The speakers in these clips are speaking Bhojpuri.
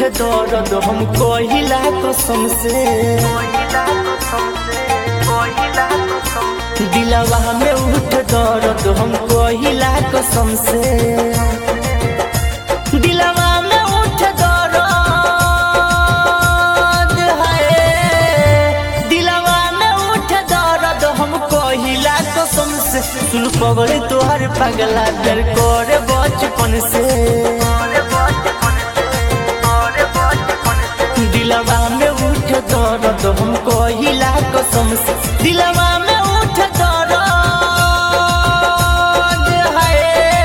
दर्द हम कहिला कसम से, दिलवा में उठ दर्द हम कहिला कसम से, दिलवा में उठ दर्द है, दिलवा में उठ दर्द हम कहिला कसम से। सुन पगली तोहर पगला डर कर बचपन से, दिलवा में उठ दर्द हम कहिला कसम से, दिलवा में उठ दर्द है,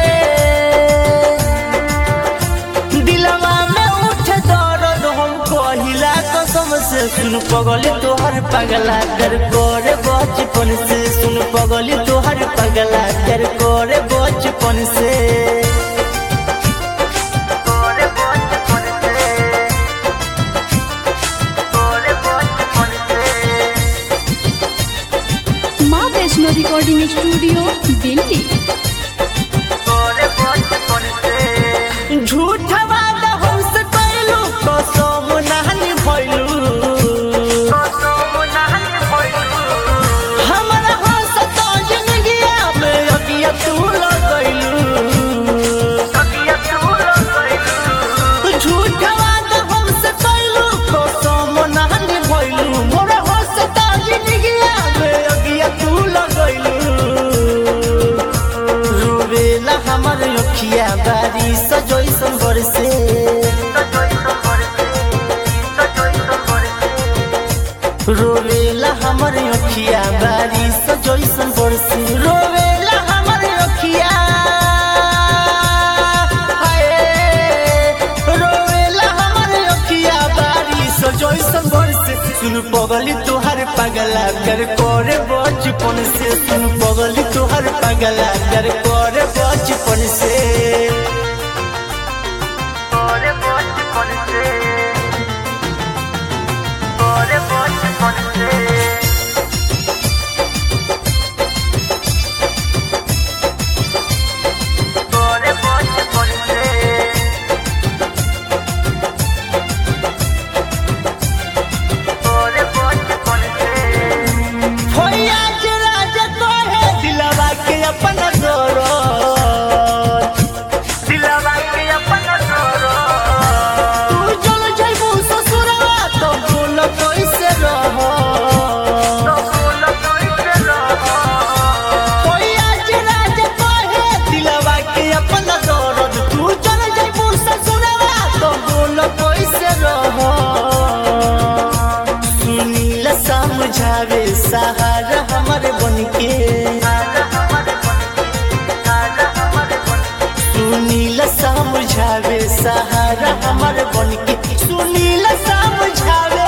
दिलवा में उठ दर्द हम कहिला कसम से। सुन पगली तोहर पगला डर कर बचपन से, सुन पगली तोहर पगला डर कर बचपन से। Recording studio Delhi. झूठ वादा हमसे कैलू कसम नहीं भइलू, हमरा हंसता जिंदगिया में अगिया तू लगैलू, झूठ वादा हमसे कैलू कसम नहीं भइलू, मोरा हंसता जिंदगिया में अगिया तू लगैलू, रोवेला हमर अखिया बारी सजोइसन बरसे, रोवेला हमर अखिया बारी सजोइसन बरसे, रोवेला हमर अखिया हाय, रोवेला हमर अखिया बारी सजोइसन बरसे। सुन पगली तोहर पगला कर करे बचपन से, सुन पगली तोहर पगला कर करे बचपन से। समझावे सहारा हमारे बनके, सुनीला समझावे सहारा हमारे बनके, सुनीला समझावे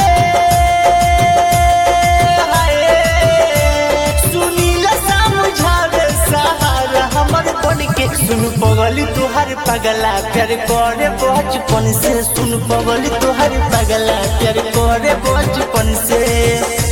हाय, सुनीला समझावे सहारा हमारे बनके। सुन पगली तोहर पगला प्यार करे बचपन से, सुन पगली तोहर पगला प्यार करे बचपन से।